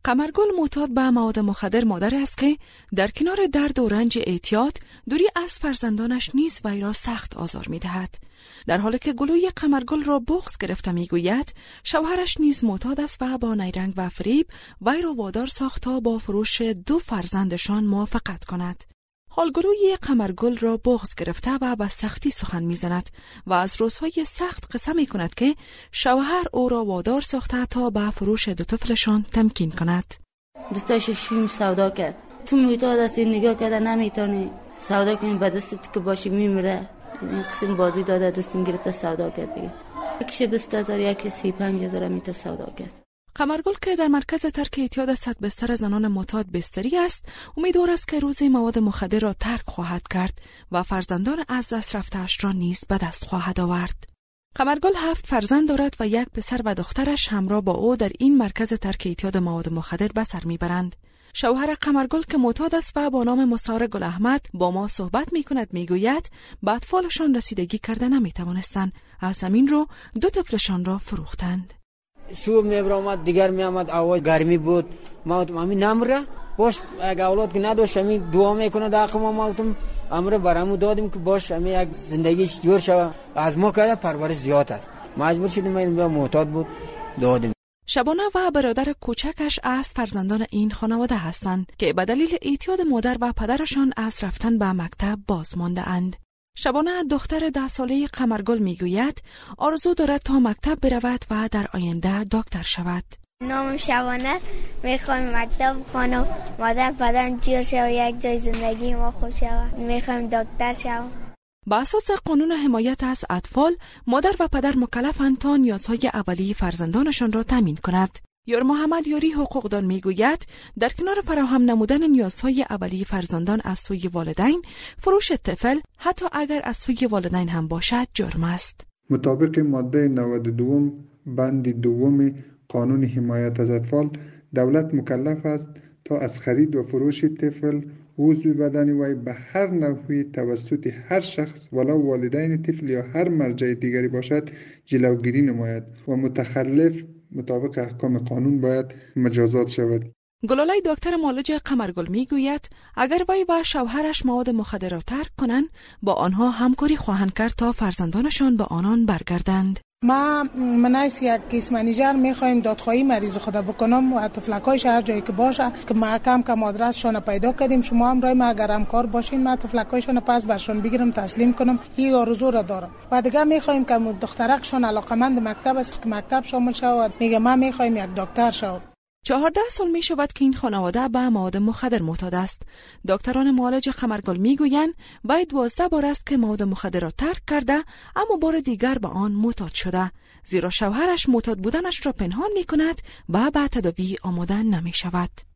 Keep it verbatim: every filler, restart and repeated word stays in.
قمرگل معتاد به مواد مخدر مادر است که در کنار درد و رنج اعتیاد دوری از فرزندانش نیز وی را سخت آزار می دهد. در حالی که گلوی قمرگل را بغض گرفته می گوید شوهرش نیز معتاد است و با نیرنگ و فریب وی را وادار ساخت تا با فروش دو فرزندشان موافقت کند. حال گلوی قمرگل را بغض گرفته و به سختی سخن می زند و از روزهای سخت قسم می کند که شوهر او را وادار ساخته تا به فروش دو طفلشان تمکین کند. دستاش شوم سودا کرد. تو معتاد هستی، نگاه کرده نمیتونی سودا کنی، به دستت که باشی میمیره. این قسم بازی داده دستم گرفته سودا کرد دیگه. یکیش بیست هزار یکی سی پنج هزار میتونه سودا کرد. قمرگل که در مرکز ترک اعتیاد صد بستر زنان معتاد بستری است، امیدوار است که روزی مواد مخدر را ترک خواهد کرد و فرزندان از دست رفته‌اش را نیز به دست خواهد آورد. قمرگل هفت فرزند دارد و یک پسر و دخترش همراه با او در این مرکز ترک اعتیاد مواد مخدر به سر میبرند. شوهر قمرگل که معتاد است و با نام مستعار گل احمد با ما صحبت می کند می گوید به اطفالشان رسیدگی کرده نمی توانستند، از همین رو دو طفلشان را فروختند. صبح می برآمد دیگر می آمد، آواز گرمی بود، ما همین نمره باش اگه اولاد که نداشت همین دعا میکنه داخل ما ماوتم امر برامو دادیم که باش همین یک زندگیش جور شوه. از ما کرده پرورش زیاد است، مجبور شدیم این به معتاد بود دادیم. شبانه و برادر کوچکش از فرزندان این خانواده هستند که به دلیل اعتیاد مادر و پدرشان از رفتن به مکتب باز مانده اند. شبانه دختر ده ساله قمرگل میگوید آرزو دارد تا مکتب برود و در آینده دکتر شود. نام شبانه، میخوایم مکتب خانم مادر پدرم جور شود، یک جای زندگی ما خوب شود، میخوایم دکتر شود. با اساس قانون حمایت از اطفال، مادر و پدر مکلفند تا نیازهای اولیه فرزندانشان را تامین کند. یار محمد یاری حقوقدان میگوید در کنار فراهم نمودن نیازهای اولیه فرزندان از سوی والدین، فروش طفل حتی اگر از سوی والدین هم باشد جرم است. مطابق ماده نود و دو بند دوم قانون حمایت از اطفال، دولت مکلف است تا از خرید و فروش طفل عضو بدن وی به هر نحوی توسط هر شخص ولو والدین طفل یا هر مرجع دیگری باشد جلوگیری نماید و متخلف مطابق احکام قانون باید مجازات شود. گلالای دکتر معالج قمرگل میگوید اگر وی و شوهرش مواد مخدر را ترک کنند با آنها همکاری خواهند کرد تا فرزندانشان به آنان برگردند. ما منایس یک کیس منیجر میخوایم دادخواهی مریض خدا بکنم و طفلکایش هر جایی که باشه که ما کم کم آدرسشون پیدا کردیم، شما هم رای ما اگر همکار باشین ما طفلکایشون پس برشون بگیرم تسلیم کنم، این آرزو را دارم. و دیگه میخوایم که دخترکشون علاقمند مکتب است که مکتب شامل شود، میگه ما میخوایم یک دکتر شود. چهارده سال می شود که این خانواده به مواد مخدر معتاد است. دکتران معالج قمرگل می گویند باید دوازده بار است که مواد مخدر را ترک کرده اما بار دیگر به آن معتاد شده، زیرا شوهرش معتاد بودنش را پنهان می کند و به تداوی آماده نمی شود.